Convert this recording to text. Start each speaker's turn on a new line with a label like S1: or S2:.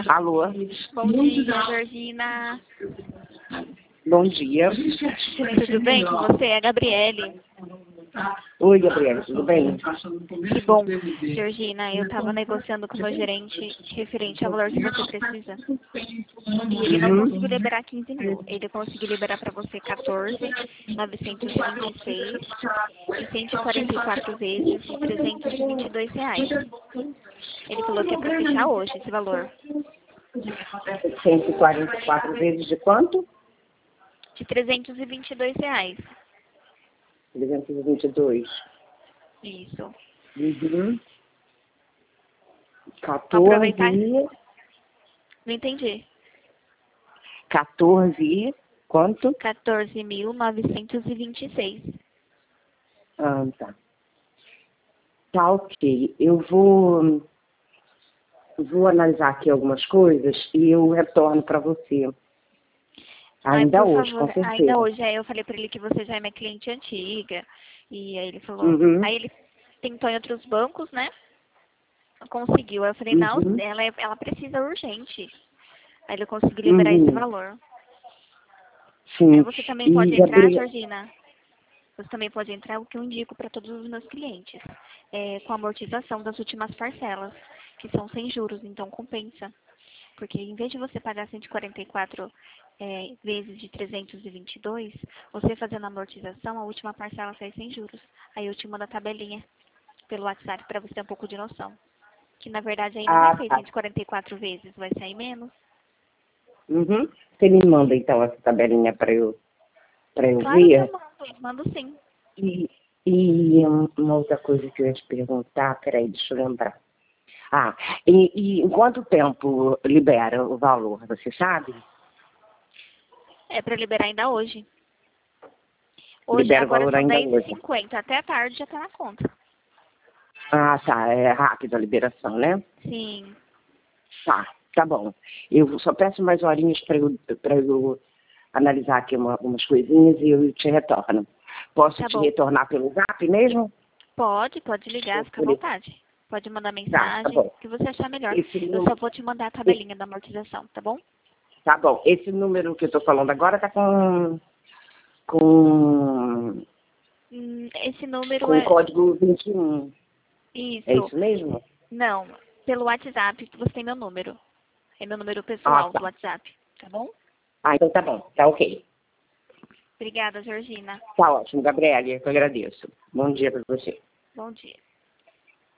S1: Alô?
S2: Bom dia, Georgina.
S1: Bom dia.
S2: Tudo bem com você? É a Gabriele.
S1: Oi, Gabriela, tudo bem?
S2: Que bom. Georgina, eu estava negociando com o meu gerente referente ao valor que você precisa. E ele não conseguiu liberar 15 mil. Ele conseguiu liberar para você 14.926 e 144 vezes de R$ 322. Ele falou que é para fechar hoje esse valor.
S1: 144 vezes de quanto?
S2: De R$ 322.
S1: 322.
S2: Isso.
S1: Uhum.
S2: Aproveitar.
S1: 14.
S2: Não entendi.
S1: 14 quanto?
S2: 14.926.
S1: Ah, tá. Tá, ok. Eu vou analisar aqui algumas coisas e eu retorno para você.
S2: Ai,
S1: Ainda
S2: por
S1: hoje, com
S2: favor, ainda
S1: certeza.
S2: hoje. Aí eu falei pra ele que você já é minha cliente antiga. E aí ele falou.
S1: Uhum.
S2: Aí ele tentou em outros bancos, né? Conseguiu. Aí eu falei, não,
S1: Uhum.
S2: ela precisa urgente. Aí ele conseguiu liberar esse
S1: Uhum.
S2: valor. Aí
S1: Sim.
S2: você também
S1: E,
S2: pode entrar,
S1: Gabriela,
S2: Georgina. Você também pode entrar, o que eu indico para todos os meus clientes. Com a amortização das últimas parcelas, que são sem juros, então compensa. Porque em vez de você pagar 144 vezes de 322, você fazendo a amortização, a última parcela sai sem juros. Aí eu te mando a tabelinha pelo WhatsApp para você ter um pouco de noção. Que na verdade aí não vai sair
S1: tá.
S2: 144 vezes, vai sair menos.
S1: Uhum. Você me manda então essa tabelinha para eu
S2: Claro que eu
S1: ver?
S2: mando sim.
S1: E, uma outra coisa que eu ia te perguntar, peraí, deixa eu lembrar. Ah, e em quanto tempo libera o valor, você sabe?
S2: É para liberar ainda hoje. Hoje,
S1: Libera o
S2: agora
S1: valor
S2: são
S1: ainda hoje.
S2: 10h50, até a tarde já tá na conta.
S1: Ah, tá, é rápido a liberação, né?
S2: Sim,
S1: Tá bom. Eu só peço mais horinhas para eu analisar aqui umas coisinhas e eu te retorno. Posso
S2: tá
S1: te
S2: bom.
S1: retornar pelo Zap mesmo?
S2: Pode ligar, fica à vontade. Pode mandar
S1: Tá
S2: mensagem,
S1: bom.
S2: o que você achar melhor.
S1: Esse,
S2: Eu
S1: nú-
S2: só vou te mandar a tabelinha da amortização, tá bom?
S1: tá bom. Esse número que eu tô falando agora tá com
S2: Esse número
S1: com o
S2: é...
S1: código 21. É
S2: Isso.
S1: isso mesmo?
S2: Não, pelo WhatsApp você tem meu número. É meu número
S1: Ah,
S2: pessoal do
S1: tá.
S2: WhatsApp, tá bom?
S1: Ah, então tá bom. Tá ok.
S2: Obrigada, Georgina.
S1: Tá ótimo, Gabriela. Eu que agradeço. Bom dia para você.
S2: Bom dia.